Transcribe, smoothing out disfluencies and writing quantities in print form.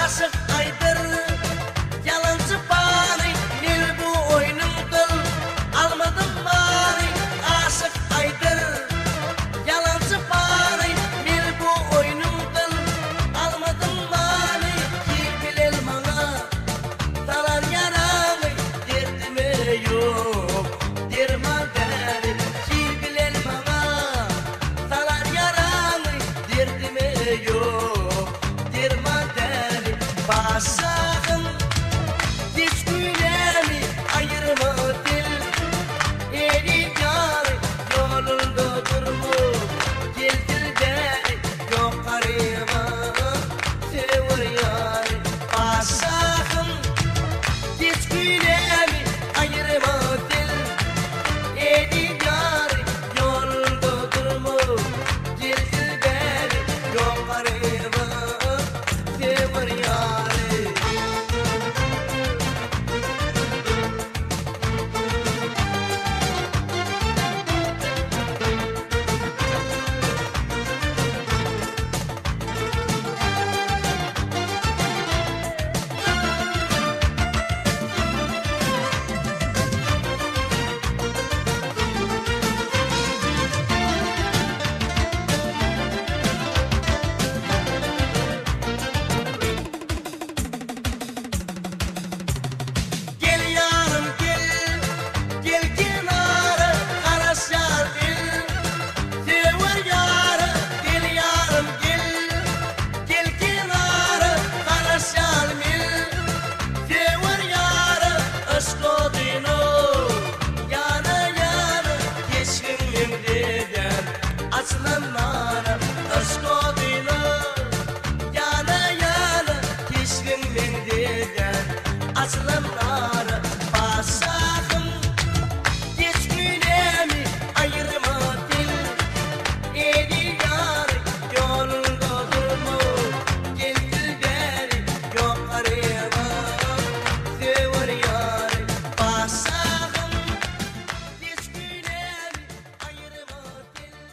aşık aydır yalancı bari nil bu oyunumdur almadım bari aşık aydır yalancı bari nil bu oyunumdur almadım bari ki bilel bana talar yaramı derdime yok derman derim ki bilel bana talar yaramı derdime yok derman derim başakım hiç güylemi ayırma dil eli yar yolunda durma gel dilberi yok arayma sevur yar başakım hiç güylemi ayırma dil eli yar yolunda durma gel dilberi yok arayma sevur yar. Gel yarım gel, gel kenara karas yar gel, sever yarı gel yarım gel, gel kenara karas yar gel, sever yarı aşk odino, yana yana geçkin emreden açılan nara aşk